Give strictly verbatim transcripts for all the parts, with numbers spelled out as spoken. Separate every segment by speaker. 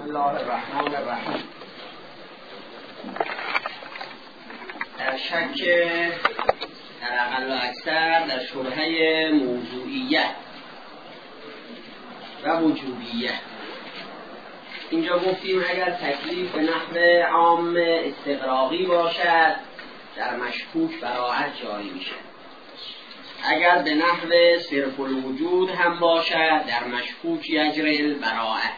Speaker 1: بسم الله الرحمن الرحیم. در شک در اقل و اکثر در شبهه موضوعیت و وجوبیت، اینجا گفتیم اگر تکلیف به نحو عام استغراقی باشد در مشکوک براعت جاری میشه، اگر به نحو صرف الوجود هم باشد در مشکوک یجری البراءه،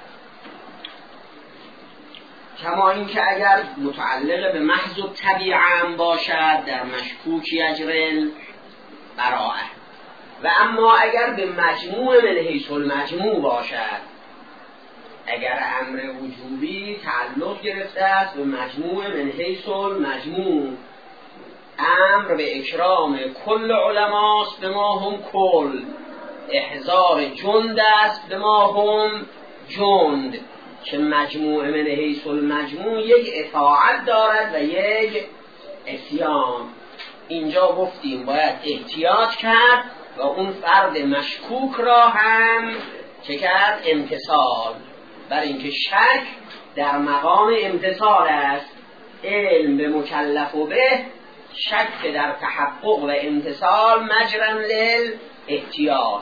Speaker 1: کما اینکه اگر متعلق به محض الطبیعه هم باشد در مشکوک یجری البراءه. و اما اگر به مجموع من حیث المجموع باشد، اگر امر وجوبی تعلق گرفته است به مجموع من حیث المجموع، امر به اکرام کل علماست به ما هم کل، احضار جند است به ما هم جند، که مجموع من حیث المجموع یک اطاعت دارد و یک عصیان. اینجا گفتیم باید احتیاط کرد و اون فرد مشکوک را هم چه کرد؟ امتصال، برای اینکه شک در مقام امتصال است. علم به مکلف و به، شک در تحقق و امتصال مجرن لیل احتیاط.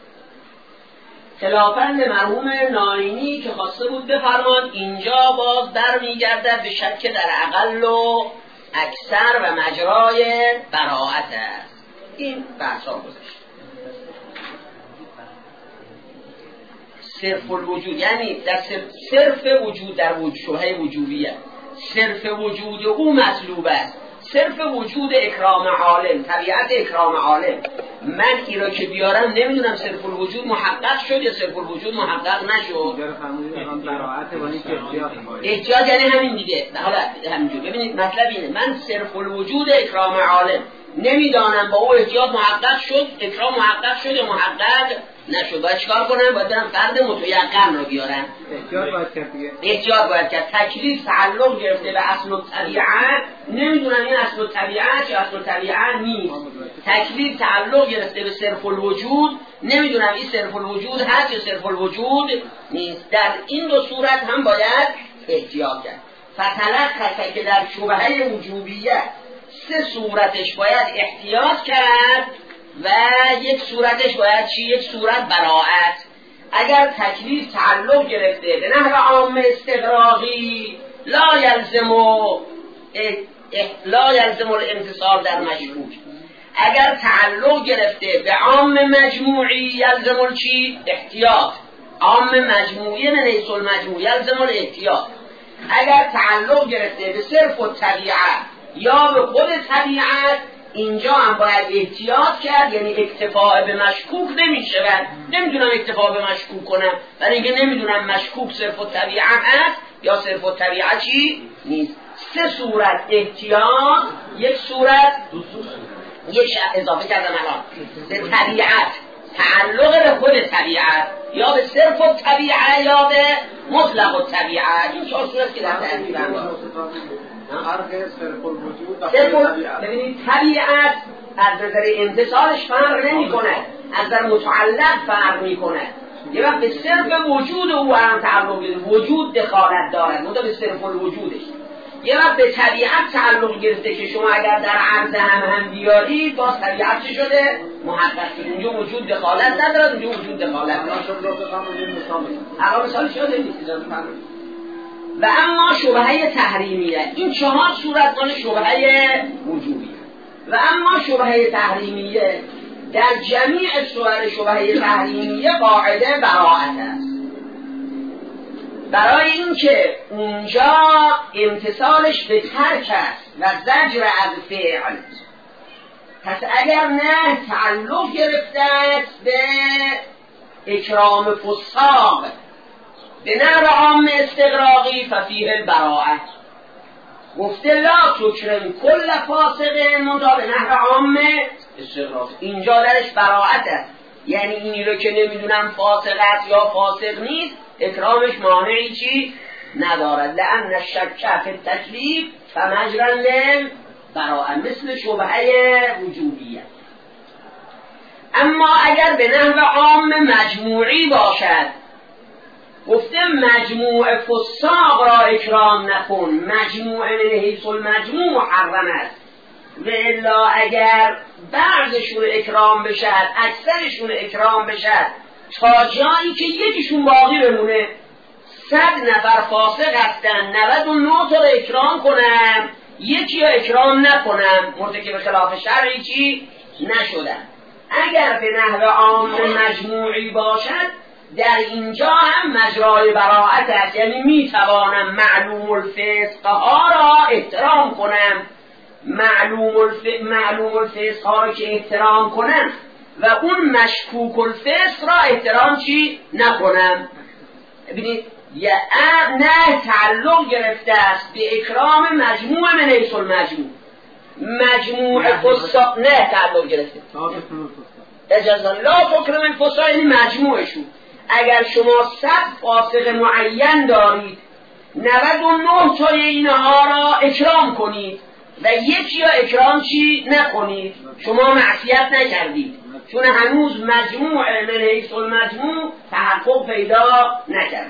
Speaker 1: خلافاً به مرحوم ناینی که خواسته بود بفرمان، اینجا باز در میگردد به شک در اقل و اکثر و مجرای براعت است. این بحثا گذاشت. صرف الوجود یعنی در صرف وجود در وجود شبهه وجوبیه، صرف وجود او مطلوب است. صرف وجود اکرام عالم، طبیعت اکرام عالم، من ای را که بیارم نمیدونم صرف الوجود محقق شد یا صرف الوجود محقق نشد. احتیاط یعنی همین دیگه. حالا همینجور ببینید مطلب اینه، من صرف الوجود اکرام عالم نمیدانم با او احتیاط محقق شد، اکرام محقق شد یا محقق نشد. باید چیکار کنم؟ باید برم فرد متیقن رو بیارم.
Speaker 2: احتیاط باید کرد دیگه.
Speaker 1: احتیاط باید کرد. تکلیف تعلق گرفته به اصل الطبیعه، نمیدونم این اصل الطبیعه یا اصل الطبیعه نیست. تکلیف تعلق گرفته به صرف الوجود، نمیدونم این صرف الوجود هست یا صرف الوجود نیست. در این دو صورت هم باید احتیاط کرد. فتلخص که در شبهه وجوبیت سه صورتش باید احتیاط کرد و یک صورتش باید چی؟ یک صورت براعت. اگر تکلیف تعلق گرفته به نحو عام استغراقی لا یلزم لا یلزم الامتصال در مشکوک، اگر تعلق گرفته به عام مجموعی یلزم چی؟ احتیاط. عام مجموعی من حیث المجموع یلزم الاحتیاط. اگر تعلق گرفته به صرف الطبیعه یا به خود طبیعت، اینجا هم باید احتیاط کرد. یعنی اکتفاء به مشکوک نمیشه و نمیدونم اکتفاء به مشکوک کنم، برای اینکه نمیدونم مشکوک صرف الطبیعه هست یا صرف الطبیعه چی نیست. سه صورت احتیاط، یک صورت یک اضافه کردم الان به طبیعت، تعلق به خود طبیعت یا به صرف الطبیعه یا به مطلق الطبیعه. این چهار صورت که در تعریف هم
Speaker 2: فرق صرف الوجود و
Speaker 1: طبیعت. ببینید طبیعت از نظر امتصالش فرق نمی کنه، از نظر متعلق فرق می کنه. یه وقت به صرف وجود او هم تعلق گرفته، وجود دخالت دارد، منتها به صرف الوجودش. یه وقت به طبیعت تعلق گرفته که شما اگر در عرض هم هم بیارید باز طبیعت چه شده؟ محقق شده. اونجا وجود دخالت ندارد، اونجا وجود دخالت دارد. اقا مثال شده نیست. و اما شبهه تحریمیه، این چهار صورت مال شبهه وجوبیه. و اما شبهه تحریمیه در جمیع صور شبهه تحریمیه قاعده براعت است، برای اینکه اونجا امتصالش به ترک است و زجر از فعل. پس اگر نه تعلق گرفته است به اکرام فساق به نحو عام استغراقی ففیه البراءه، گفته لا تکرم کل فاسق منتها به نحو عام استغراقی، اینجا درش براءت است. یعنی اینی رو که نمیدونم فاسق است یا فاسق نیست اکرامش مانعی چی ندارد. لأن الشک فی التکلیف فمجرا للبراءه، مثل شبهه وجوبیه. اما اگر به نحو عام مجموعی باشد گفته مجموع فساق را اکرام نکن، مجموع من حیث المجموع محرم است. و الا اگر بعضشون اکرام بشد، اکثرشون اکرام بشد تا جایی که یکیشون باقی بمونه، صد نفر فاسق هستن، نود و نه تا رو اکرام کنم، یکی رو اکرام نکنم، مرتکب خلاف شرعی چی نشدن. اگر به نحو عام مجموعی باشد در اینجا هم مجرای براءت است، یعنی میتوانم معلوم الفسق ها را احترام کنم، معلوم الف... معلوم الفسق ها را که احترام کنم و اون مشکوک الفسق را احترام چی نکنم. ببینید یه نه تعلق گرفته است به اکرام مجموع من حیث المجموع، مجموع فساق نه تعلق گرفته. اجازه لا تکرم الفساق یعنی مجموعشون. اگر شما صد فاسق معین دارید، نود و نه تای اینها را اکرام کنید و یکی را اکرام چی نکنید، شما معصیت نکردید، چون هنوز مجموع من حیث المجموع تحقق پیدا نکرد.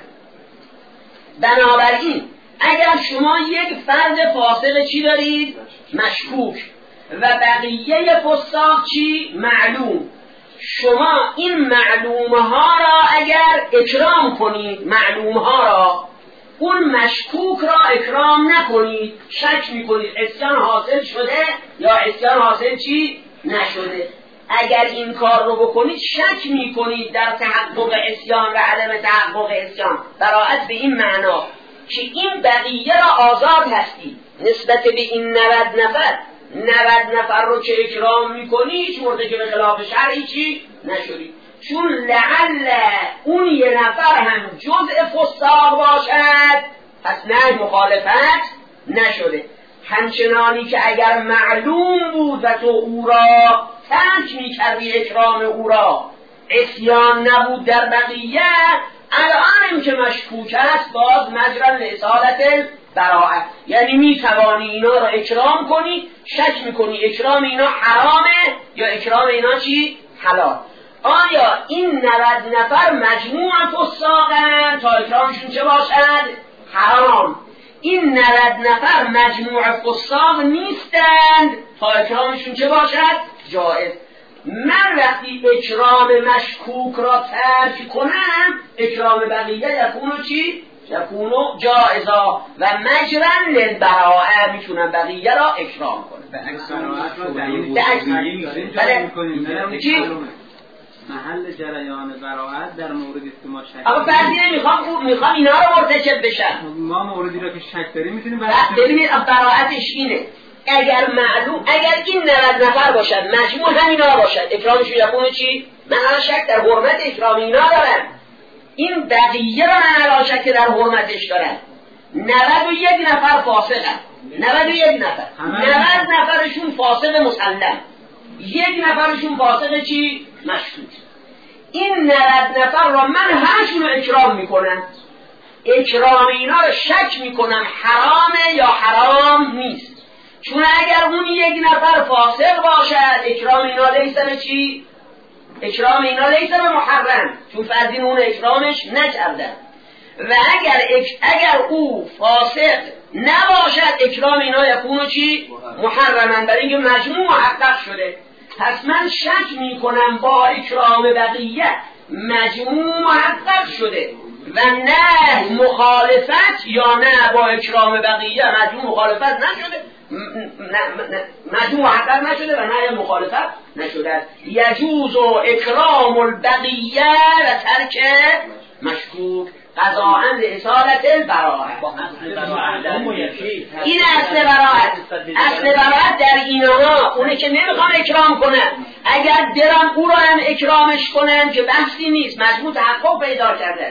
Speaker 1: بنابراین اگر شما یک فرد فاسق چی دارید مشکوک و بقیه فساق چی معلوم، شما این معلومها را اگر اکرام کنید، معلومها را، اون مشکوک را اکرام نکنید، شک میکنید عصیان حاصل شده یا عصیان حاصل چی نشده. اگر این کار رو بکنید شک میکنید در تحقق عصیان و عدم تحقق عصیان، براءت به این معنا که این بقیه را آزاد هستی نسبت به این نود نفر، نود نفر رو که اکرام میکنی هیچ مرتکب خلاف شرعی چی نشدی، چون لعل اون یه نفر هم جزء فساق باشد پس نه مخالفت نشده. همچنانی که اگر معلوم بود و تو او را ترک میکردی اکرام او را، عصیان نبود در بقیه، الانم که مشکوک است باز مجرا لإصالة براءت، یعنی میتوانی اینا را اکرام کنی، شک میکنی اکرام اینا حرامه یا اکرام اینا چی حلال. آیا این نود نفر مجموع فساقن تا اکرامشون چه باشد حرام، این نود نفر مجموع فساق نیستند تا اکرامشون چه باشد جائز. من وقتی اکرام مشکوک را ترک کنم، اکرام بقیه یکونو چی یکونو جائزا و مجرن للبراءه، میتونم بقیه را اکرام کنم.
Speaker 2: به عکس براءت
Speaker 1: چی؟
Speaker 2: محل جریان براءت در موردی که ما شک
Speaker 1: اما بعضی نمیخوام میخوام اینا رو مرتکب بشن.
Speaker 2: ما موردی را که شک داریم میتونیم
Speaker 1: ببینید براءتش اینه، اگر معلوم اگر این نود نفر باشد مجموع همینا باشد، اکرامشون یکونه چی؟ من الان شک در حرمت اکرام اینا دارم، این بقیه را من الان شک در حرمتش دارم. نود و یک نفر فاسقن، نود و یک نفر نود نفرشون فاسق مسلم، یک نفرشون فاسق چی؟ مشکوک. این نود نفر را من همشون رو اکرام میکنم، اکرام اینا رو شک میکنم حرامه یا حرام نیست، چون اگر اون یک نفر فاسق باشد اکرام اینا لیسه چی؟ اکرام اینا لیسه به محرم، چون فرضین اون اکرامش نکردن. و اگر اک... اگر او فاسق نباشد اکرام اینا یکونو چی؟ محرمن، برای اینکه مجموع محقق شده. پس من شک میکنم با اکرام بقیه مجموع محقق شده و نه مخالفت، یا نه با اکرام بقیه مجموع مخالفت نشده، مجموع محقق نشده و نه مخالفت نشده. یجوز و اکرام البقیه و ترک مشکوک قضاءً لإصالة البراءة. این اصل براءت، اصل براءت در اینها اونه که نمیخوام اکرام کنن، اگر درم او را هم اکرامش کنن که بحثی نیست، مجموع تحقق پیدا کرده.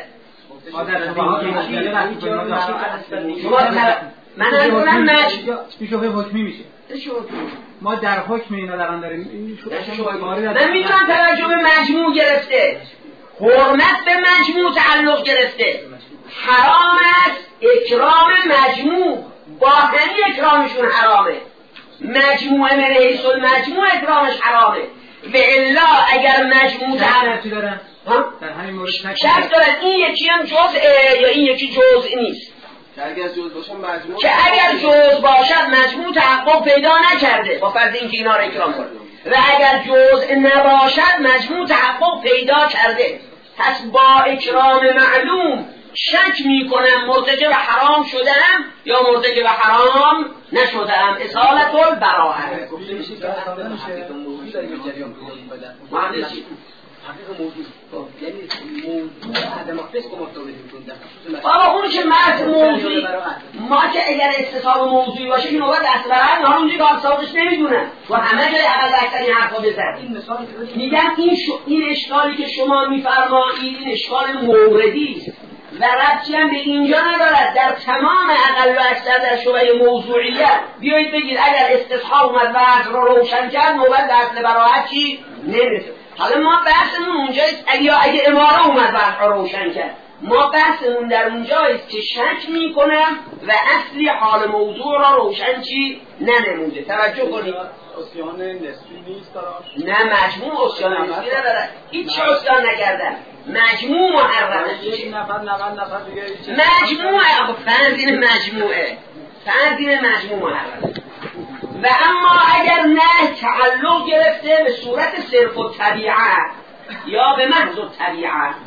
Speaker 1: من از مجموع
Speaker 2: شبه حکمی میشه، ما در حکم اینا دران داریم.
Speaker 1: من میدونم توجه به مجموع گرفته، حرمت به مجموع تعلق گرفته، حرام است اکرام مجموع، با همین اکرامشون حرامه، مجموعه من حیث المجموع اکرامش حرامه. و الا اگر مجموع
Speaker 2: تعلق چی دارن؟
Speaker 1: ها؟
Speaker 2: در همین مورد
Speaker 1: شک دارن این یکی هم جزءه یا این یکی جزء نیست.
Speaker 3: که اگر جزء باشه مجموع
Speaker 1: که اگر جزء باشد مجموع تحقق پیدا نکرده با فرض اینکه اینا رو اکرام کنه، و اگر جزء نباشد مجموع تحقق پیدا کرده. پس با اکرام معلوم شک میکنم مرتکب حرام شدم یا مرتکب حرام نشدم. اصالت البراءه.
Speaker 3: گفته میشه که حقیقت موضوعی داره به جریان بدن.
Speaker 1: معنیش چی؟
Speaker 3: حقیقت موضوع یعنی موضوع عدم فسق و مرتبط میکنه.
Speaker 1: بابا اون که مرد موضوعی ما که اگر استصحاب موضوعی باشه که نوبت اصل برای ها اونجا که آسابش نمیدونن و همه جای اقل اکثر این حرفا بزن. میگم این شو این اشکالی که شما میفرمایید این اشکال موردی است و ربطی هم به اینجا ندارد. در تمام اقل و اکثر در شبه موضوعیت بیایید بگید اگر استصحاب اومد وضع رو روشن کرد نوبت به اصل براحت چی نمیرسه. حالا ما بحثمون اونجایست اگه اگه اماره اومد وضع رو روشن کرد، ما بحثمون در اونجایست که شک میکنم و اصلی حال موضوع را روشن چی ننموده. توجه کنید.
Speaker 3: اسیان نسبی نیست دراش؟
Speaker 1: نه مجموع اسیان نسبی نداره. هیچ اسیان نکردن. مجموع محرمه.
Speaker 3: یک نفر نود نفر دیگه
Speaker 1: مجموعه فرضین مجموعه فرضین مجموع محرمه. و اما اگر نه تعلق گرفته به صورت صرف و طبیعت یا به محض و طبیعت،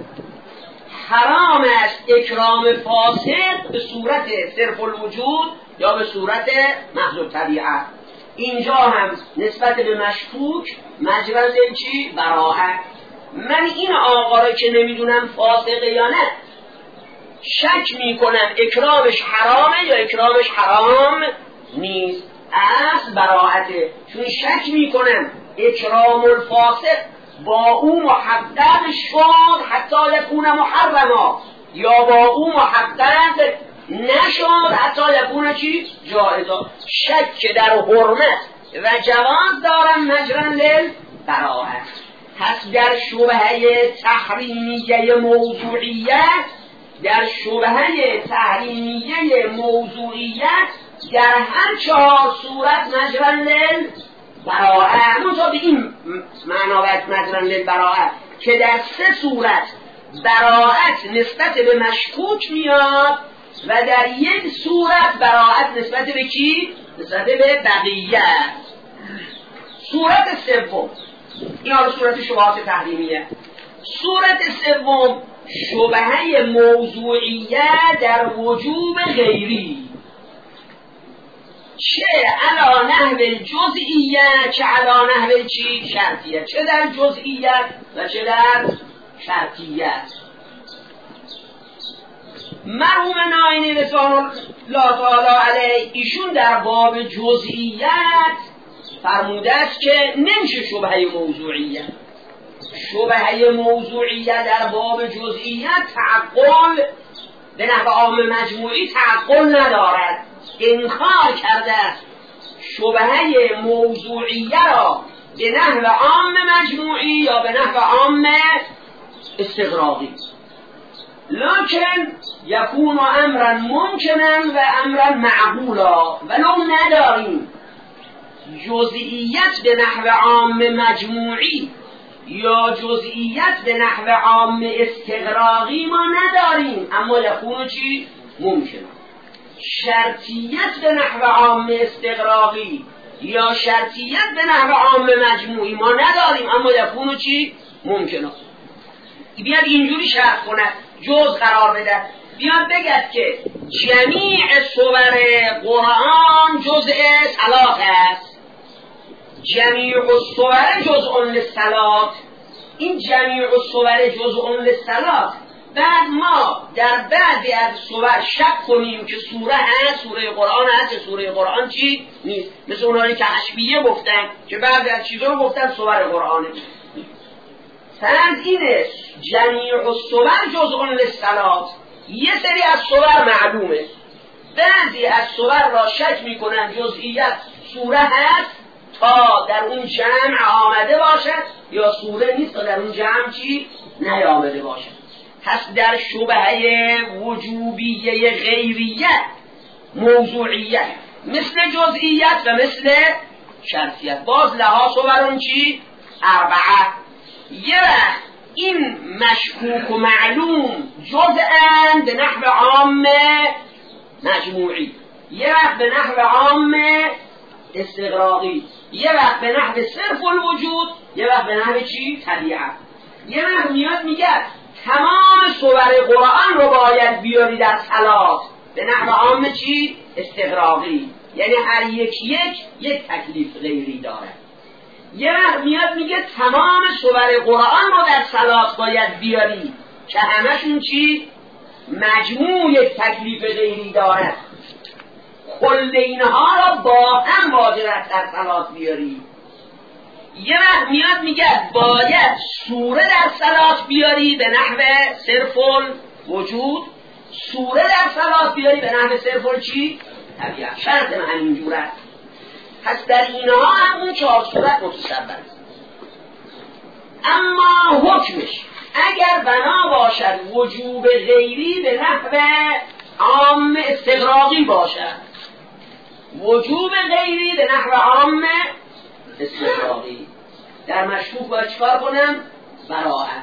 Speaker 1: حرام است اکرام فاسد به صورت صرف الوجود یا به صورت محض و طبیعت. اینجا هم نسبت به مشکوک مجرد چی؟ براءت. من این آقا را که نمیدونم فاسقه یا نه شک میکنم اکرامش حرامه یا اکرامش حرام نیست. اصل براءته. چون شک میکنم اکرام الفاسق با او محقق شد حتی یکون محرما یا با او محقق نشد حتی یکون چی؟ جائزا. شک در حرمت و جواز دارم مجرن لیل براءت. پس در شبهه تحریمیه موضوعیت در شبهه تحریمیه موضوعیت در هر چهار صورت مجرن لیل براءت. منطقه به این معنا باید مجرن لیل براءت که در سه صورت براءت نسبت به مشکوک میاد و در یک صورت براءت نسبت به کی؟ نسبت به بقیه. صورت سوم این حالا صورت شبهات تحریمیه. صورت سوم شبهه موضوعیت در وجوب غیری، چه علا نحو جزئیت چه علا نحو چی؟ شرطیت. چه در جزئیت و چه در شرطیت. مرحوم ناینی رضوان الله تعالی علیه ایشون در باب جزئیت فرموده است که نمیشه شبهه موضوعیت. شبهه موضوعیت در باب جزئیت تعقل به نحو عام مجموعی تعقل ندارد. انکار کرده است شبهه موضوعیه را به نحو عام مجموعی یا به نحو عام استغراقی. لکن یکون امرا ممکنا و امرا معقولا. ولو نداریم جزئیت به نحو عام مجموعی یا جزئیت به نحو عام استغراقی ما نداریم، اما یکون چی؟ ممکنه. شرطیت به نحو عام استغراقی یا شرطیت به نحو عام مجموعی ما نداریم، اما یکون چی؟ ممکنه. بیاد اینجوری شرط کنه، جز قرار بده، بیاد بگد که جمیع صور قرآن جزء صلات است. جمیع الصور جزء للصلات. این جمیع الصور جزء للصلات. بعد ما در بعضی از صور شک کنیم که سوره هست، سوره قرآن هست، سوره قرآن چی نیست. مثل اونایی که حشبیه گفتن که بعضی از چیزا رو گفتن سوره قرآنه. فرض اینه جمیع الصور جزء للصلات. یه سری از صور معلومه، بعضی از صور را شک میکنن جزئیت سوره هست تا در اون جمع آمده باشد یا سوره نیست تا در اون جمع چی نیامده باشد. پس در شبهه وجوبیه غیریت موضوعیت مثل جزئیت و مثل شرطیت باز لحاظ برون چی؟ اربعه. یه وقت این مشکوک و معلوم جزءاً به نحو عام مجموعی، یه وقت به نحو عام استغراقی، یه وقت به نحو صرف الوجود، یه وقت به نحو چی؟ طبیعت. یه وقت میاد میگه تمام صور قرآن رو باید بیاری در صلات، به نحو عام چی؟ استغراقی، یعنی هر یک یک یک تکلیف غیری داره. یه وقت میاد میگه تمام صور قرآن رو در صلات باید بیاری که همشون چی؟ مجموع یک تکلیف غیری داره. کل اینها را با هم واجب است در صلات بیاری. یه وقت میاد میگه باید سوره در صلات بیاری به نحو صرف الوجود، سوره در صلات بیاری به نحو صرف چی؟ طبیعت. شرط من همینجور است. پس در اینها هم اون چهار صورت متصور است. اما حکمش اگر بنا باشد وجوب غیری به نحو عام استغراقی باشد، وجوب غیری به نحو عام استغراقی، در مشکوک باید چکار کنم؟ براءت.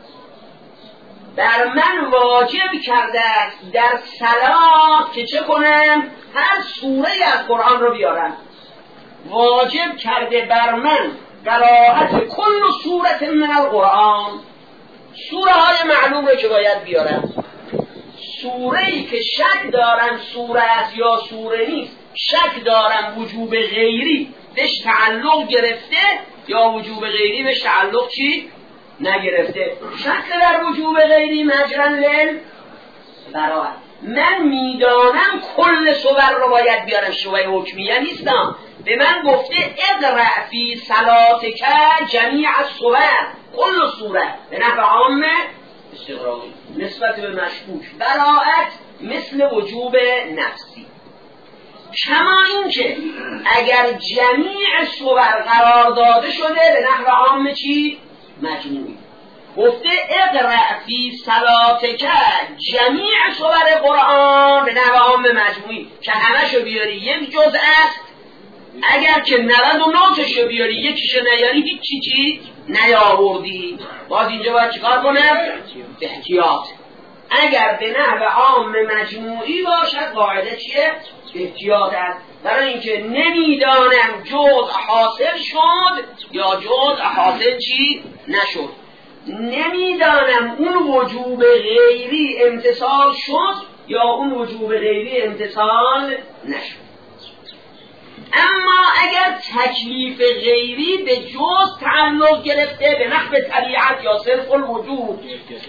Speaker 1: در من واجب کرده است در صلات که چه کنم؟ هر سوره از قرآن رو بیارم. واجب کرده بر من قرائت کل سورت من القرآن، سوره های معلوم رو که باید بیارم. سوره ای که شک دارم سوره است یا سوره نیست، شک دارم وجوب غیری بهش تعلق گرفته یا وجوب غیری بهش تعلق چی؟ نگرفته. شک در وجوب غیری مجرن لیل براءت. من میدانم کل صور رو باید بیارم، شوه حکمیه نیستم. به من گفته اقرأ فی صلاتک جمیع الصور، کل صورت به نحو عام استغراقی. نسبت به مشکوک براءت مثل وجوب نفسی. کما این که اگر جمیع صور قرار داده شده به نحو عام چی؟ مجموعی. گفته اقرأ فی صلاتک جمیع صور قرآن به نحو عام مجموعی که همشو بیاری یک جزء است. اگر که نود و نه تاشو بیاری یکیشو نیاری هیچی چی نیاوردی. باز اینجا باید چیکار کنم؟ احتیاط. اگر به نحو عام مجموعی باشد قاعده چیه؟ احتیاط است. برای اینکه نمیدانم جزء حاصل شد یا جزء حاصل چی نشد، نمیدانم اون وجوب غیری امتصال شد یا اون وجوب غیری امتصال نشد. اما اگر تکلیف غیری به جز تعلق گرفته به نحو طبیعت یا صرف الوجود،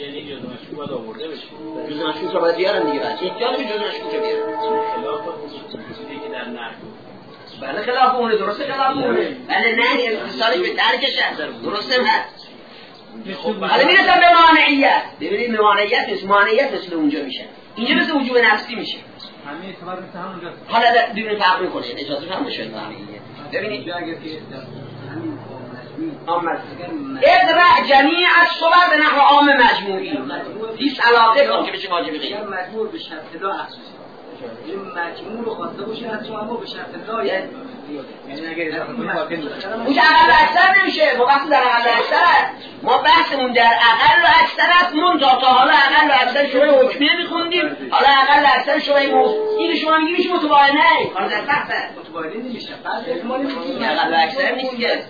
Speaker 1: جز مشکوک رو باید بیارم دیگه، باید احتیاط به جز مشکوک رو بیارم. بله خلاف اونه، درسته خلاف اونه، بله نه اتصالش به ترکش هست، درسته هم هست. حالا میرسم به مانعیت. ببینید مانعیت مثل مانعیت مثل اونجا میشه، اینجا مثل وجوب نفسی میشه.
Speaker 2: همه اعتبار مثل همونجا.
Speaker 1: حالا ببینید فرق میکنه، اجازه هم بشه مانعیت. ببینید
Speaker 3: اگر که همین
Speaker 1: آمد اقرأ جمیع الصور به نحو عام مجموعی فی صلاتک که بشه واجب غیری.
Speaker 3: مجموع به شرط لا اخصاص. این مجموع رو خواسته باشه حتی اما به شرط لا، یعنی
Speaker 2: اگر اضافه کنی باطل میشه.
Speaker 1: اون اقل اکثر نمیشه. ما وقتی در اقل اکثر است، ما بحثمون در اقل و اکثر است. من تا تا حالا اقل و اکثر شوره حکمیه میخوندیم، حالا اقل و اکثر شوره موضوع. این شما میگی میشه متباینه، کار در بحث
Speaker 3: متباینه نمیشه. بعد احتمال میگیم
Speaker 1: اقل و اکثر نیست که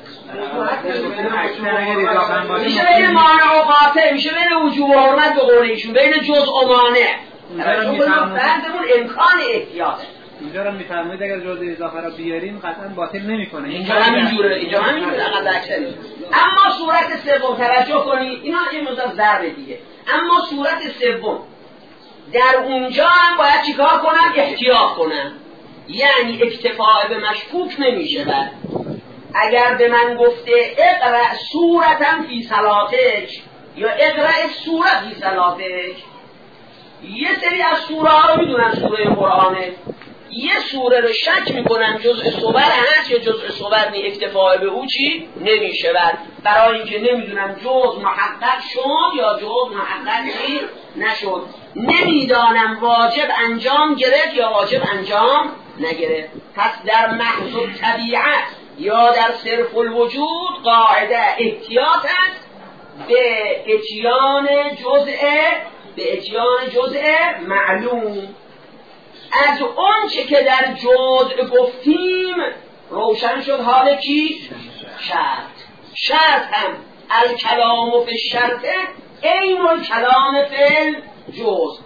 Speaker 1: میشه
Speaker 2: میشه
Speaker 1: بین مانع و قاطع، میشه بین وجوب و حرمت به قول ایشون، بین جزء و مانع. بحثمون امکان احتیاطه.
Speaker 2: اینجا رو میفرمایید اگر جزء اضافه رو بیاریم قطعا باطل نمیکنه.
Speaker 1: اینجا همینجوره، اینجا همینجوره اقل اکثری. اما صورت سوم توجه کنید، اینا این مقدار ضربه دیگه. اما صورت سوم در اونجا هم باید چیکار کنم؟ احتیاط کنم. یعنی اکتفاء به مشکوک نمیشه. بعد اگر به من گفته اقرأ سورة فی صلاتک یا اقرأ سورة فی صلاتک، یه سری از سوره ها رو میدونم سوره قرآنه، یه سوره رو شک میکنم جزء صور هست یا جزء صور نی، اکتفاء به او چی نمیشه. بعد برای اینکه نمیدونم جزء محقق شد یا جزء محقق چی نشد، نمیدانم واجب انجام گرفت یا واجب انجام نگرفت. پس در محض طبیعت یا در صرف الوجود قاعده احتیاط است. به اتیان جزء به اتیان جزء معلوم. از اون چه که در جزء گفتیم روشن شد حال کی؟ شرط. شرط هم الکلام فی الشرط عین الکلام فی الجزء.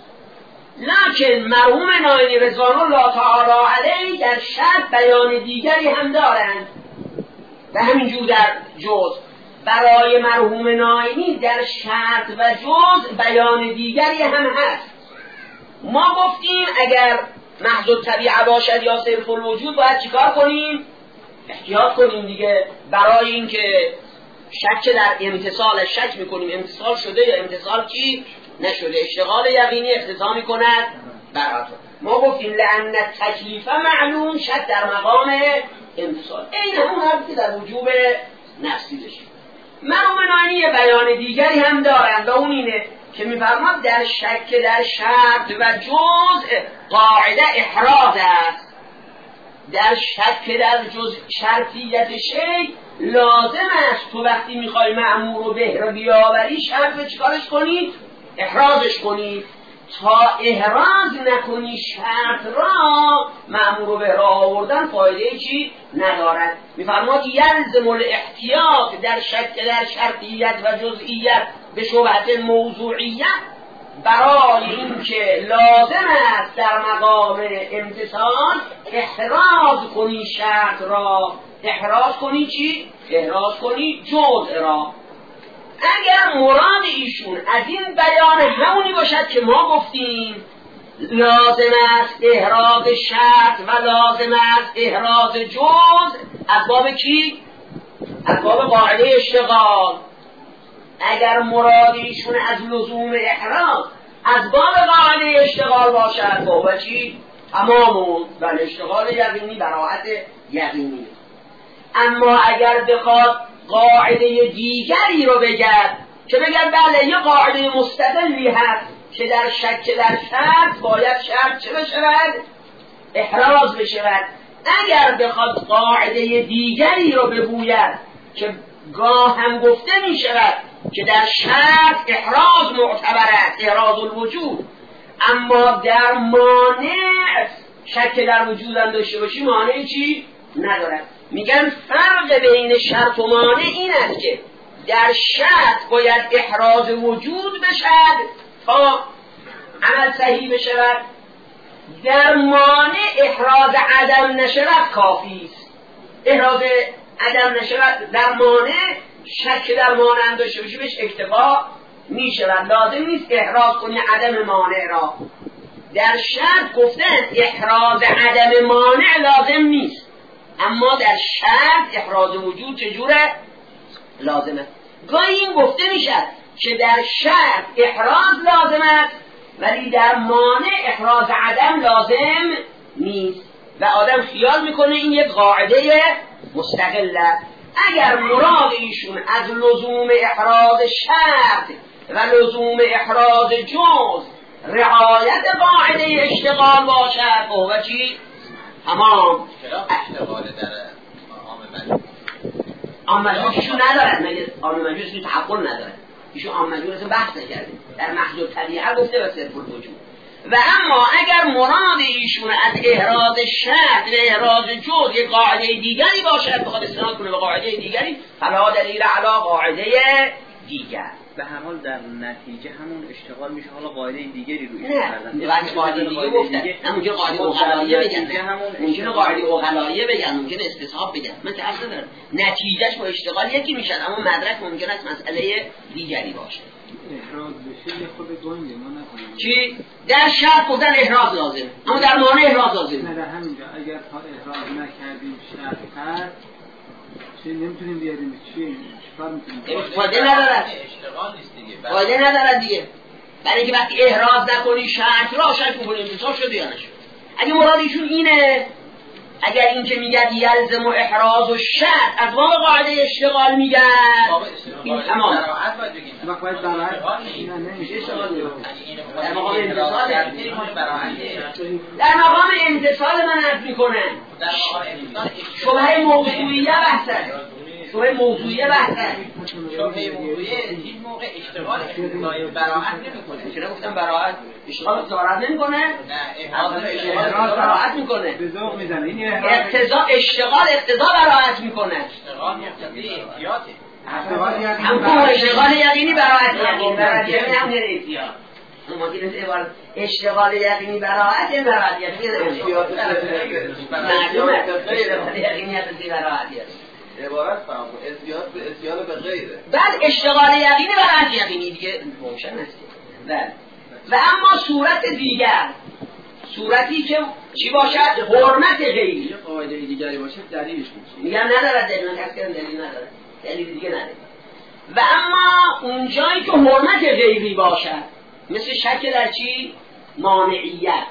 Speaker 1: لکن مرحوم ناینی رضوان الله تعالی علیه در شرط بیان دیگری هم دارند و همینجور در جزء. برای مرحوم ناینی در شرط و جزء بیان دیگری هم هست. ما گفتیم اگر محض الطبیعه باشد یا صرف الوجود باید چیکار کنیم؟ احتیاط کنیم دیگه، برای اینکه شک در امتصال شک میکنیم امتصال شده یا امتصال چی نشده، اشتغال یقینی اقتضا میکند برات. ما گفتیم لأن تکلیف معلوم شک در مقام امتصال، این همون حرفی که در وجوب نفسی داشت. مرحوم ناینی بیان دیگری هم دارند و اون اینه که میفرماد در شک در شرط و جزء قاعده احراز است. در شک در جزء شرطیت شی لازم است تو وقتی میخوای مأمور رو به رو بیاوری شرط رو چیکارش کنی؟ احرازش کنی. تا احراز نکنی شرط را مأمور رو به رو آوردن فایده چی ندارد. میفرماد یلزم الاحتیاط در شک در شرطیت و جزئیت به شبهت موضوعیت، برای اینکه لازم است در مقام امتصال احراز کنی شرط را. احراز کنی چی؟ احراز کنی جزء را. اگر مراد ایشون از این بیان همونی باشد که ما گفتیم لازم است احراز شرط و لازم است احراز جزء از باب کی؟ از باب قاعده اشتغال. اگر مراد ایشون از لزوم احراز از باب قاعده اشتغال باشد بابا چی؟ تمامون و اشتغال یقینی براحت یقینی. اما اگر بخواد قاعده دیگری رو بگرد که بگرد بله یه قاعده مستقلی هست که در شک در شرط باید شرط چه بشود؟ احراز بشود. اگر بخواد قاعده دیگری رو بگوید که گاه هم گفته می شود که در شرط احراز معتبر است، احراز الوجود، اما در مانع شک در وجود هم داشته باشی مانع چی؟ ندارد. میگن فرق بین شرط و مانع این است که در شرط باید احراز وجود بشد تا عمل صحیح بشود، در مانع احراز عدم نشود کافی است. احراز عدم نشود در مانع شک در مانع هم داشته باشی بهش اکتفا می شود، لازم نیست احراز کنی عدم مانع را. در شرط گفتن احراز عدم مانع لازم نیست، اما در شرط احراز وجود چجوره؟ لازمه. گاهی این گفته میشد که در شرط احراز لازم است ولی در مانع احراز عدم لازم نیست و آدم خیال میکنه این یک قاعده مستقله. اگر مراد ایشون از لزوم احراز شرط و لزوم احراز جز رعایت قاعده اشتغال باشد و چی؟ تمام.
Speaker 4: اشتغال در
Speaker 1: عام مجلس ایشون ندارد، مگه عام مجلس ایشون تحقل ندارد، ایشون عام مجلس بحث نکرده، در محض الطبیعه گفته و صرف الوجود. و اما اگر مراد ایشون از احراز شرط و احراز جز یک قاعده دیگری باشد بخواد استناد کنه به قاعده دیگری فلا دلیل علی قاعده دیگر.
Speaker 5: به هر حال در نتیجه همون اشتغال میشه، حالا قاعده دیگری رو
Speaker 1: ایشون کردن. بعد قاعده دیگه گفتن، ممکنه قاعده اوغلاییه بگن، ممکنه قاعده اوغلاییه بگن، ممکنه استصحاب بگن، من که اصلا دارم نتیجهش با اشتغال یکی میشن، اما مدرک ممکن است مسئله دیگری باشه.
Speaker 2: احراز بشه یه خود گنده ما نکنیم
Speaker 1: چی؟ در شرط گفتن احراز لازم، اما در مانع احراز لازم
Speaker 2: نه. در همینجا اگر تا احراز نکردیم شرط هست چی نمیتونیم بیاریم، چی چیکار میتونیم؟
Speaker 1: فایده ندارد،
Speaker 4: اشتغال نیست دیگه،
Speaker 1: فایده ندارد دیگه. برای اینکه وقتی احراز نکنی شرط را شک می‌کنی امتصال شده یا نشد. اگه مرادشون اینه، اگر این که میگه یلزم و احراز و شرط از باب قاعده اشتغال میگن این تمام.
Speaker 2: وقت باید برای
Speaker 1: نمیشه اشتغال در مقام امتصال در مقام امتصال من عرض میکنن شبهه موضوعیه بحثه. شبهه موضوعیه بحثه.
Speaker 4: شبهه موضوعیه هیچ موقع اشتغال اقتضای براعت نمیکنه.
Speaker 1: چرا گفتم براعت؟ اشتغال اقتضا نمیکنه؟
Speaker 4: نه
Speaker 1: اشتغال براعت میکنه.
Speaker 2: به ذوق میزنه. این
Speaker 1: اقتضا اشتغال اقتضا براعت میکنه.
Speaker 4: اشتغال مقتضی احتیاطه.
Speaker 1: هم کو اشتغال یقینی براعت یقینی براعت یقینی هم غیر احتیاط. ممکنه عبارت اشتغال یقینی براعت براعت یقینی احتیاط. معلومه اشتغال یقینی هست براعت یقینی.
Speaker 6: عبارت فهم احتیاط به احتیاط به غیره.
Speaker 1: بعد اشتغال یقینی براعت یقینی دیگه روشن است. بله. و اما صورت دیگر، صورتی که چی باشد؟ حرمت غیری.
Speaker 6: یه قاعده دیگری باشه دلیلش میشه.
Speaker 1: میگم ندارد دلیل، من کس کردم دلیل ندارد. دلیل دیگه نداره. و اما اونجایی که حرمت غیری باشد، مثل شک در چی؟ مانعیت.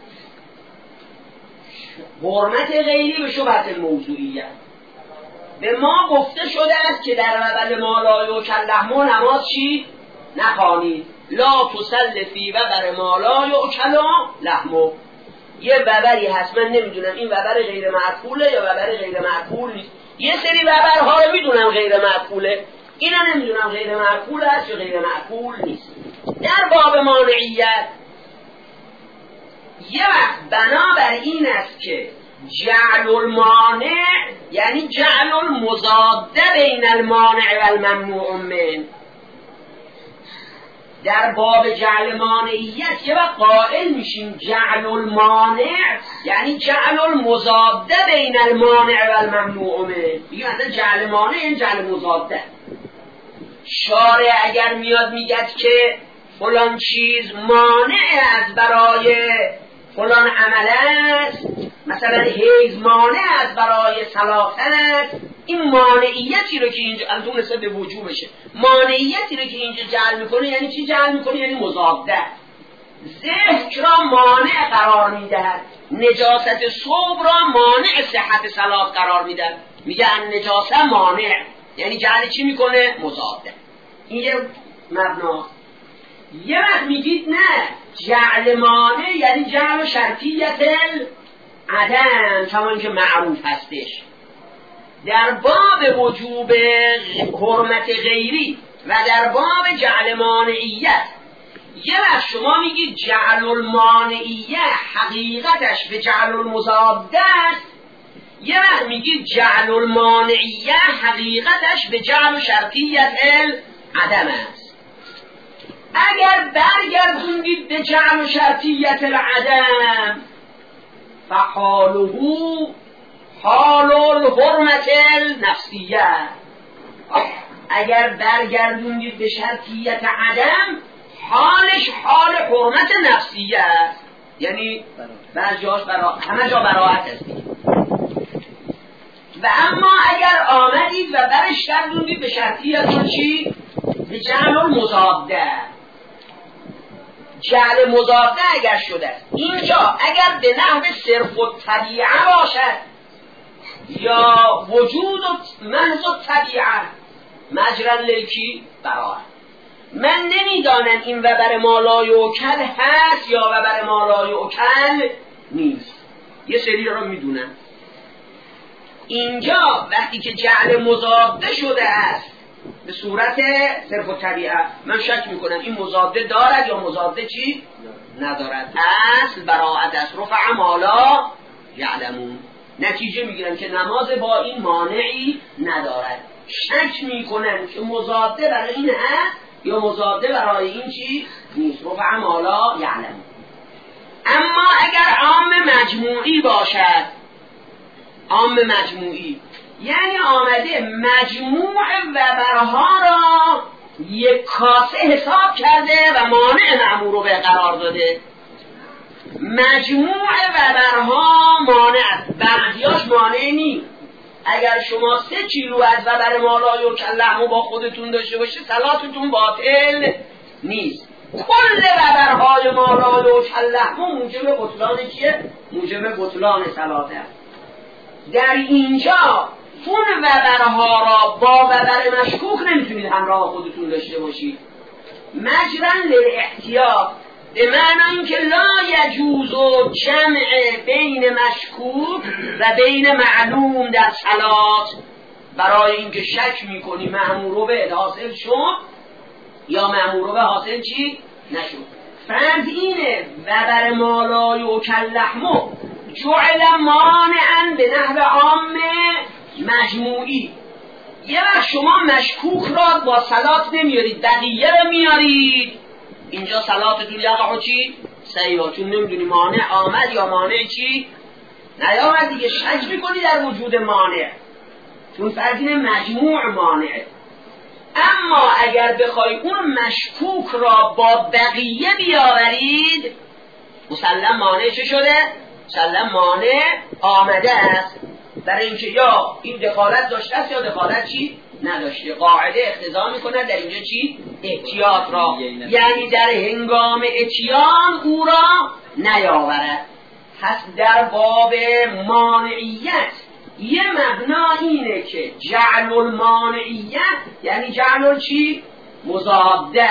Speaker 1: حرمت غیری به شبهت موضوعیت. به ما گفته شده است که در وبل ما لا یؤکل لحمه نماز چی؟ نخوانید. لا تسل فی وبر ما لا یؤکل لحمه. یه وبری هست، من نمیدونم این وبر غیر معقوله یا وبر غیر معقول نیست. یه سری وبرها رو میدونم غیر معقوله، اینا نمیدونم غیر معقول است یا غیر معقول نیست. در باب مانعیت یه وقت بنابر این است که جعل المانع یعنی جعل المضاد بین المانع و الممنوع من. در باب جعل مانعیت یه وقت قائل میشیم جعل المانع یعنی جعل المضاد بین المانع و الممنوع من. بگیم مثلا جعل مانع یعنی جعل مضاد. شارع اگر میاد میگد که فلان چیز مانع از برای فلان عمل است، مثلا حیض مانع از برای صلاتن است، این مانعیتی رو که اینجا از اون نسبت به وجوبشه، مانعیتی رو که اینجا جعل میکنه یعنی چی جعل میکنه؟ یعنی مضاده. ذکر را مانع قرار میدهد، نجاست ثوب را مانع صحت صلات قرار میدهد. میگه ان نجاسه مانع یعنی جعل چی میکنه؟ مضاده. این یه مبنا. یه وقت میگید نه، جعل مانع یعنی جعل شرطیت عدم، کما که معروف هستش در باب وجوب حرمت غیری و در باب جعل مانعیت. یه وقت شما میگید جعل المانعیه حقیقتش به جعل المضاده است، یه وقت میگید جعل المانعیه حقیقتش به جعل شرطیت عدم است. اگر برگردوندید به جعل شرطیت العدم فحاله حال الحرمت النفسیه، اگر برگردوندید به شرطیت عدم حالش حال حرمت نفسیه است، یعنی بعض جاش برا... همه جا براعت است. و اما اگر آمدید و برش گردوندید به شرطیت چی؟ به جعل المضاده. جعل مضاده اگر شده است اینجا، اگر به نحو صرف و طبیعه باشد یا وجود و محض و طبیعه مجرا لکی براعت. من نمیدانم این وبر ما لا یؤکل هست یا وبر ما لا یؤکل نیست، یه سری رو میدونم. اینجا وقتی که جعل مضاده شده است به صورت صرف و طبیعه، من شک میکنم این مضاده دارد یا مضاده چی؟ ندارد. اصل براعت است، رفع ما لا یعلمون. نتیجه میگیرن که نماز با این مانعی ندارد. شک میکنن که مضاده برای این هست یا مضاده برای این چی؟ نیست. رفع ما لا یعلمون. اما اگر عام مجموعی باشد، عام مجموعی یعنی آمده مجموع وبرها را یک کاسه حساب کرده و مانع معمور رو به قرار داده. مجموع وبرها مانع است، بعضیاش مانع نیست. اگر شما سه کیلو از وبر ما لا یؤکل لحمه با خودتون داشته باشید صلاتتون باطل نیست. کل وبرهای ما لا یؤکل لحمه موجب بطلان چیه؟ موجب بطلان صلات است. در اینجا اون وبرها را با وبر مشکوک نمیتونید همراه خودتون داشته باشید. مجرا للاحتیاط، به معنی اینکه لا یجوز جمع بین مشکوک و بین معلوم در صلات. برای اینکه شک میکنی مأمور به حاصل شد یا مأمور به حاصل چی نشد. فرض اینه و بر مالای و کلحمو جعل مانعا به نحو عام مجموعی. یه وقت شما مشکوک را با صلات نمیارید، بقیه را میارید، اینجا صلاتتون یقع چی؟ صحیحا، چون نمیدونی مانع آمد یا مانع چی؟ نیامد دیگه، شک میکنی در وجود مانع، چون فرض اینه مجموع مانعه. اما اگر بخوای اون مشکوک را با بقیه بیاورید، مسلم مانع چه شده؟ مسلم مانع آمده است، برای اینکه یا این دخالت داشته است یا دخالت چی؟ نداشته. قاعده اقتضا میکنه در اینجا چی؟ احتیاط را، یعنی در هنگام اتیان او را نیاورد. پس در باب مانعیت یه مبنا اینه که جعل المانعیت یعنی جعل چی؟ مضاده،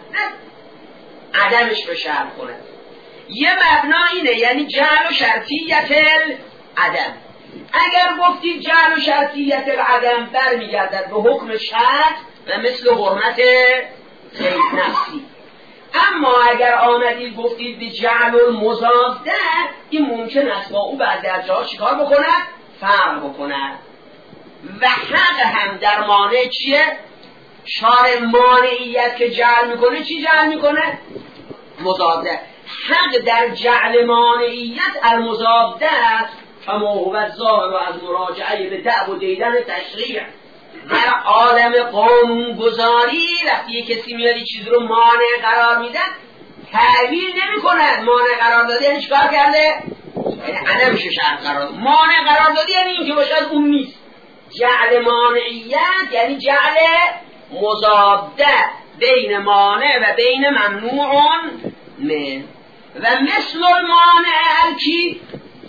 Speaker 1: عدمش رو شرط کنه. یه مبنا اینه یعنی جعل و شرطیت العدم. اگر گفتید جعل و شرطیت العدم برمیگردد به حکم شرط و مثل حرمت غیر نفسی. اما اگر آمدید گفتید به جعل المضاده، این ممکن است با او بعد در جاها چیکار بکند؟ فرق بکند. و حق هم در مانع چیه؟ شارع مانعیت که جعل میکنه چی جعل میکنه؟ مضاده. حق در جعل مانعیت المضاده است، اما هو الظاهر و از مراجعه به دعو و دیدن تشریع. در عالم قانون گذاری وقتی کسی میاد چیز رو مانع قرار میدن، تعویل نمی کند. مانع قرار داده یعنی چیکار کرده؟ یعنی عدمش شرط قرار داده. مانع قرار داده یعنی این که باشد اون نیست. جعل مانعیت یعنی جعل مضاده بین مانع و بین ممنوع من. و مثل المانع الکی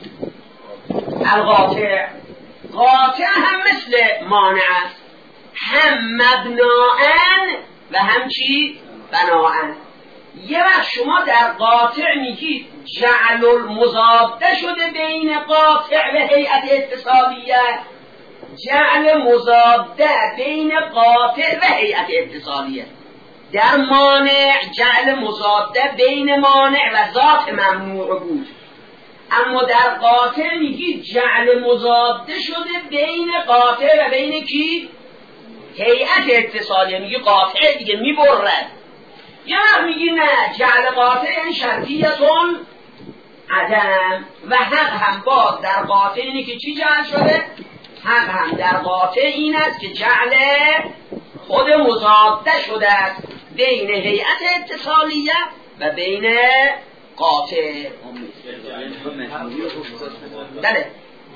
Speaker 1: القاطع، قاطع هم مثل مانع است، هم مبناً و هم چی؟ بناءً. یه وقت شما در قاطع میگید جعل المضاده شده بین قاطع و هیئت اتصالیه، جعل مضاده بین قاطع و هیئت اتصالیه. در مانع جعل مضاده بین مانع و ذات ممنوع بود، اما در قاطع میگی جعل مضاده شده بین قاطع و بین کی؟ هیئت اتصالیه. میگی قاطع دیگه میبرد. یا میگی نه، جعل قاطع یعنی شرطیتون عدم. و حق هم باز در قاطع اینه که چی جعل شده؟ حق هم در قاطع این است که جعل خود مضاده شده است بین هیئت اتصالیه و بین قاطع. بله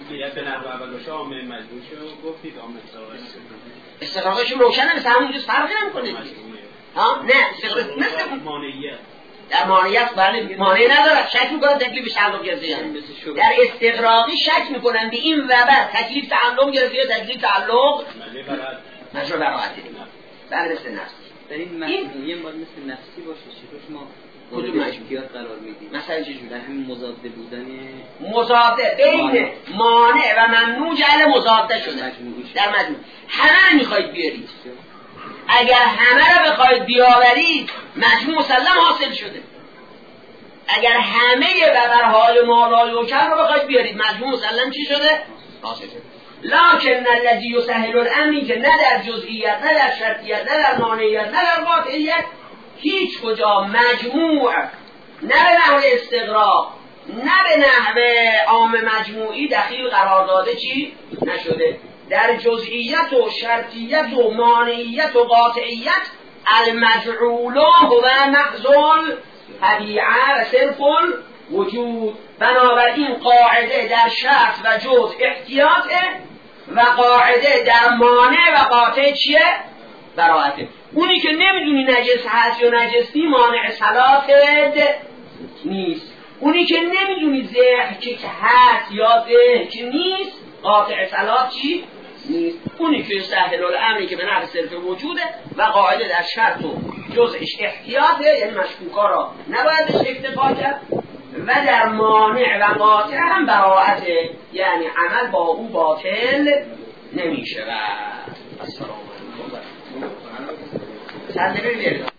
Speaker 1: استقراقش روشنه، مثل همون جز فرقی نمی‌کنه. ها نه استقراق مثل مانعیت، در مانعیت بله مانع ندارد، شک میکنن تکلیف تعلق گرفته. در استقراقی شک میکنن به این وبر تکلیف تعلق گرفته یا تکلیف تعلق مجرور براحتی. بله مثل نفس.
Speaker 5: در این مجموعه باید مثل نفسی باشه. چطور شما
Speaker 1: کدوم مجموعه
Speaker 5: قرار میدید؟
Speaker 1: مثلا چجوری؟
Speaker 5: در همین مضاده بودن
Speaker 1: مضاده بین مانع و ممنوع جعل مضاده شده در مجموع. همه میخواید بیارید، اگر همه رو بخواید بیاورید مجموع مسلم حاصل شده. اگر همه وبرهای مالای و کل رو بخواید بیارید مجموع مسلم چی شده؟ حاصل شده. لکن الذی یسهل الامر که نه در جزئیات، نه در شرطیت، نه در مانعیت، نه در قاطعیت هیچ کجا مجموع نه به نحو استقراق نه به نحو عام مجموعی دخیل قرار داده چی نشده. در جزئیت و شرطیت و مانعیت و قاطعیت المجعول هو محض الطبیعه و صرف الوجود. بنابراین قاعده در شرط و جز احتیاطه و قاعده در مانع و قاطع چیه؟ براءته. اونی که نمیدونی نجس هست یا نجسی مانع صلاتت نیست. اونی که نمیدونی زهر که هست یا زهر که نیست قاطع صلات چی؟ نیست. اونی که سهل الامری که به نحو صرف وجوده و قاعده در شرط و جزش احتیاطه، یعنی مشکوکا را نبایدش اکتفا کرد، و در مانع و قاطع هم براءته، یعنی عمل با او باطل نمیشه و السلام علیکم. صندلی بیارید.